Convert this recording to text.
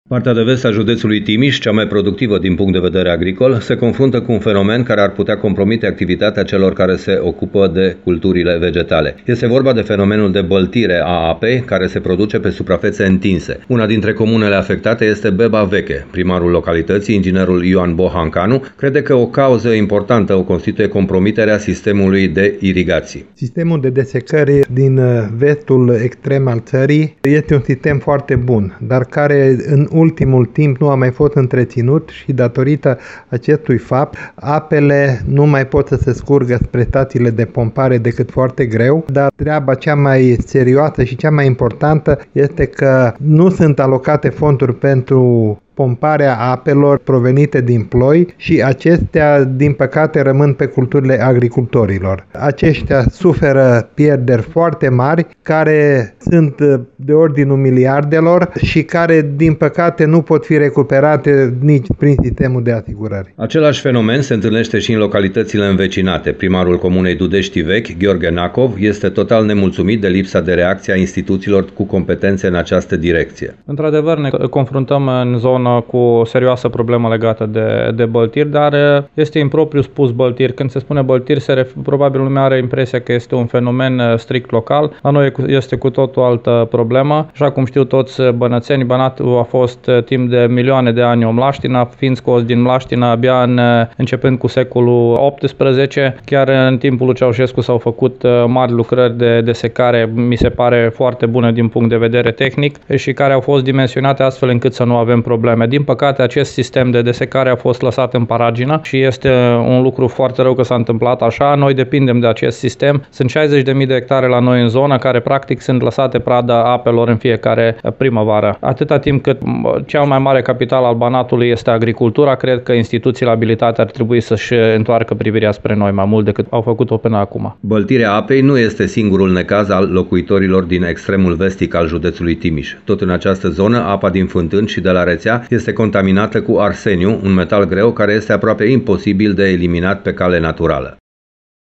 Partea de vest a județului Timiș, cea mai productivă din punct de vedere agricol, se confruntă cu un fenomen care ar putea compromite activitatea celor care se ocupă de culturile vegetale. Este vorba de fenomenul de băltire a apei care se produce pe suprafețe întinse. Una dintre comunele afectate este Beba Veche. Primarul localității, inginerul Ioan Bohancanu, crede că o cauză importantă o constituie compromiterea sistemului de irigații. Sistemul de desecări din vestul extrem al țării este un sistem foarte bun, dar care în ultimul timp nu a mai fost întreținut și datorită acestui fapt, apele nu mai pot să se scurgă spre stațiile de pompare decât foarte greu, dar treaba cea mai serioasă și cea mai importantă este că nu sunt alocate fonduri pentru pomparea apelor provenite din ploi și acestea, din păcate, rămân pe culturile agricultorilor. Aceștia suferă pierderi foarte mari, care sunt de ordinul miliardelor și care, din păcate, nu pot fi recuperate nici prin sistemul de asigurări. Același fenomen se întâlnește și în localitățile învecinate. Primarul comunei Dudești Vechi, Gheorghe Nacov, este total nemulțumit de lipsa de reacție a instituțiilor cu competențe în această direcție. Într-adevăr, ne confruntăm în zonă cu o serioasă problemă legată de băltiri, dar este impropriu spus băltiri. Când se spune băltiri, probabil lumea are impresia că este un fenomen strict local. La noi este cu tot o altă problemă. Așa cum știu toți bănățenii, Banatul a fost timp de milioane de ani o mlaștină, fiind scos din mlaștină abia începând cu secolul XVIII. Chiar în timpul lui Ceaușescu s-au făcut mari lucrări de desecare, mi se pare foarte bune din punct de vedere tehnic și care au fost dimensionate astfel încât să nu avem probleme. Din păcate, acest sistem de desecare a fost lăsat în paragină și este un lucru foarte rău că s-a întâmplat așa. Noi depindem de acest sistem. Sunt 60.000 de hectare la noi în zonă care practic sunt lăsate prada apelor în fiecare primăvară. Atâta timp cât cea mai mare capital al Banatului este agricultura, cred că instituțiile abilitate ar trebui să-și întoarcă privirea spre noi mai mult decât au făcut-o până acum. Băltirea apei nu este singurul necaz al locuitorilor din extremul vestic al județului Timiș. Tot în această zonă, apa din fântâni și de la rețea este contaminată cu arseniu, un metal greu care este aproape imposibil de eliminat pe cale naturală.